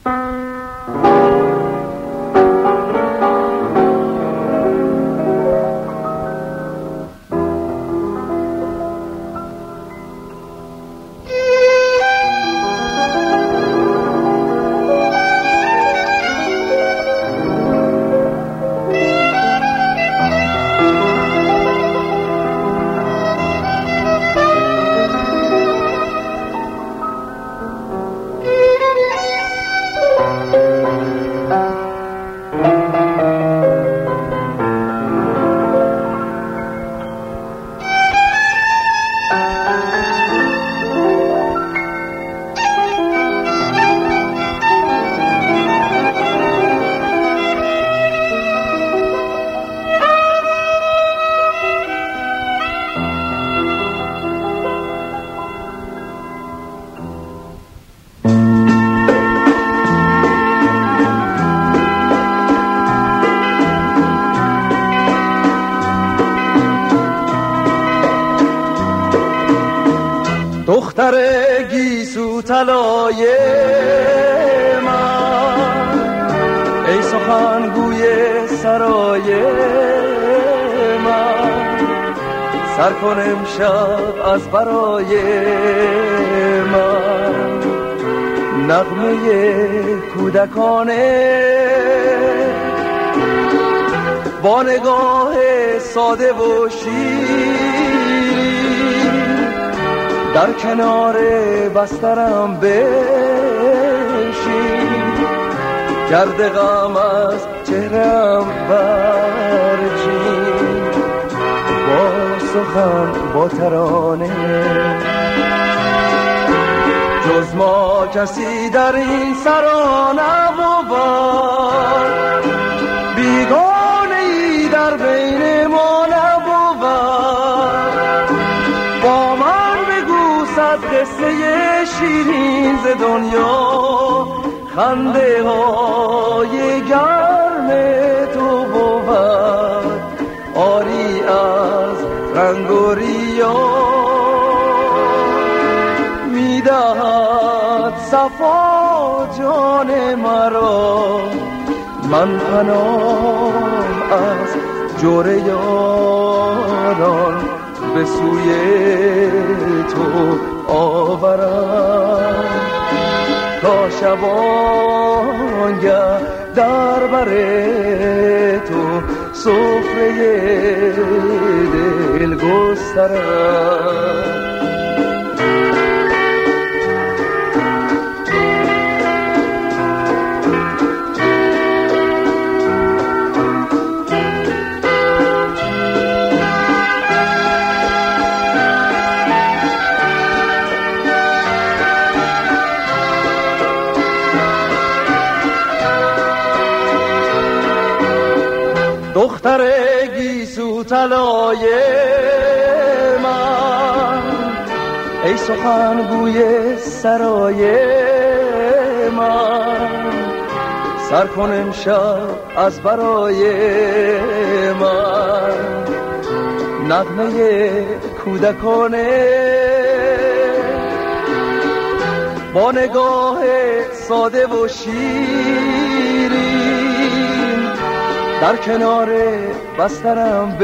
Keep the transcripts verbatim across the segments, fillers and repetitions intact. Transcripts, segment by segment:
دختر گیسو طلای من، ای سخنگوی سرای من، سر کن امشب از برای من نغمه کودکانه با نگاه ساده و شیرین در کنار بسترم بشین، گرد غم از چهرم برچین با سخن با ترانه. جز ما کسی در این سرا نبود، بیگانه ای در بین ما نبود. با من بگو صد قصه شیرین ز دنیا، خنده های گرم تو بود آری از رنگ و ریا. میدهد صفا جان مرا، من پناه از جور یاران به سوی تو آورم، تا شبانگه در بر تو سفره دل گسترم. دختر گیسو طلای من، ای سخنگوی سرای من، سر کن امشب از برای من نغمه کودکانه با نگاه ساده و شیرین در کنار بسترم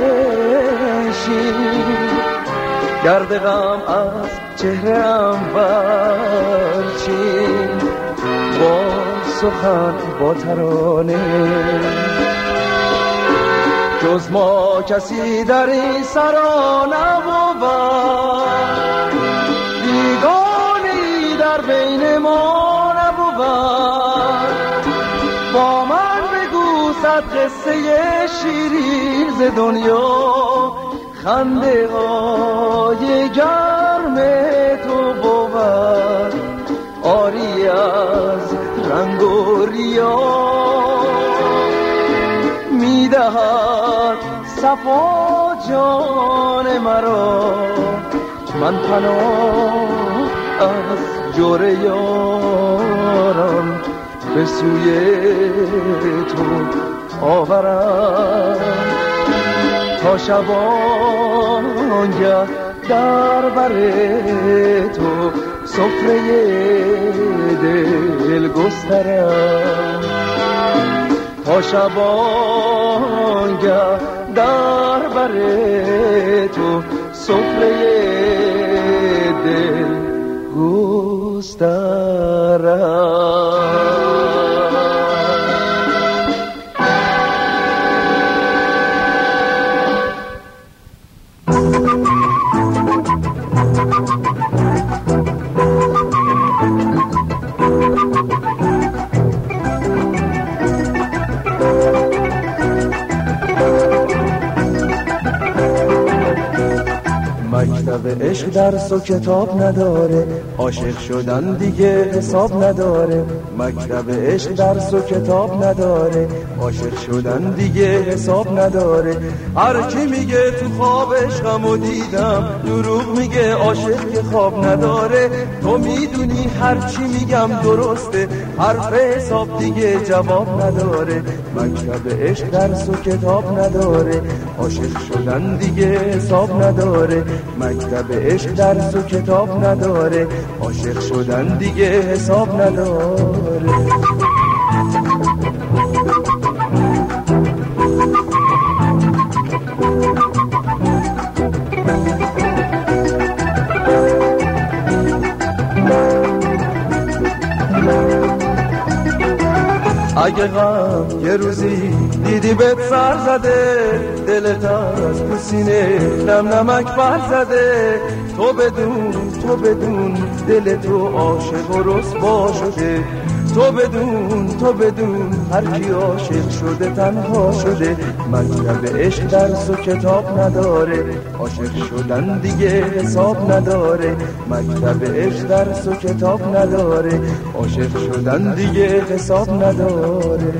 بنشین، گرد غم از چهره‌ام برچین با سخن با ترانه. جز ما کسی در این سرا نبود، بیگانه‌ای در بین ما نبود. با من بگو صد قصه شیرین ز دنیا، خنده های گرم تو بود آری از رنگ و ریا. میدهد صفا جان مرا، من پناه از جور یارم به سوی تو آورم، تا شبانگه در بر تو سفره دل بگسترم تا شبانگه در بر تو سفره دل گسترم. مکتب عشق درس و کتاب نداره، عاشق شدن دیگه حساب نداره. مکتب عشق درس و کتاب نداره، عاشق شدن دیگه حساب نداره. هر کی میگه تو خواب عشقمو دیدم، دروغ میگه عاشق که خواب نداره. تو میدونی هر چی میگم درسته، حرف حساب دیگه جواب نداره. مکتب عشق درس و کتاب نداره، عاشق شدن دیگه حساب نداره. مکتب عشق درس و کتاب نداره، عاشق شدن دیگه حساب نداره. اگه غم یه روزی دیدی بهت سر زده، دلت از تو سینه نم نمک بر زده، تو بدون تو بدون دل تو عاشق و رسوا شده. تو بدون تو بدون هر کی عاشق شده تنها شده. مکتب عشق درس و کتاب نداره، عاشق شدن دیگه حساب نداره. مکتب عشق درس و کتاب نداره، عاشق شدن دیگه حساب نداره.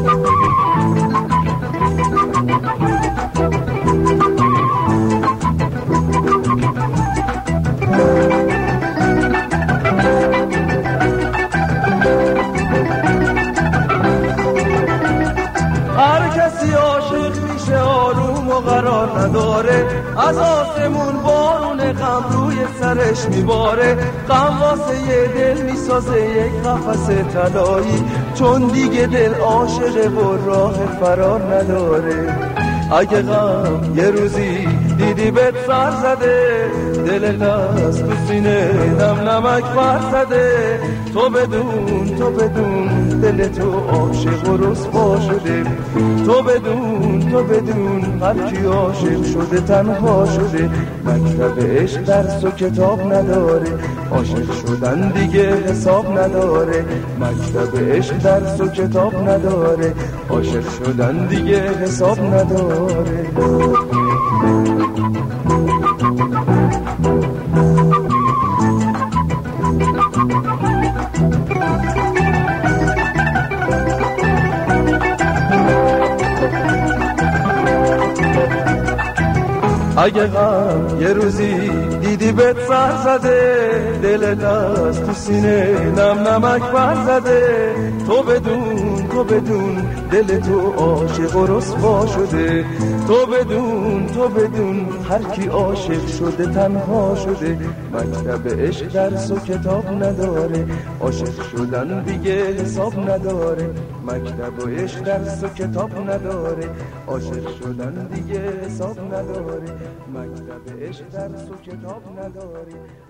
هر کسی عاشق میشه آروم و قرار نداره، از آسمون بارون غم روی سرش میباره. غم واسه یه دل میسازه یک قفس طلایی، چون دیگه دل عاشقه و راه فرار نداره. اگه غم یه روزی دیدی بهت سر زده، دلت از تو سینه نم نمک بر زده، تو بدون تو بدون دل تو عاشق و رسوا شده. تو بدون تو بدون هر کی عاشق شده تنها شده. مکتب عشق درس و کتاب نداره، عاشق شدن دیگه حساب نداره. مکتب عشق درس و کتاب نداره، عاشق شدن دیگه حساب نداره. اگه غم یه روزی دیدی بهت سر زده، دلت از تو سینه نم نمک بر زده، تو بدون تو بدون دل تو عاشق و رسوا شده. تو بدون تو بدون هر کی عاشق شده تنها شده. مکتب عشق درس و کتاب نداره، عاشق شدن دیگه حساب نداره. مکتب و عشق درس و کتاب نداره، عاشق شدن دیگه حساب نداره. مکتب عشق درس و کتاب نداره.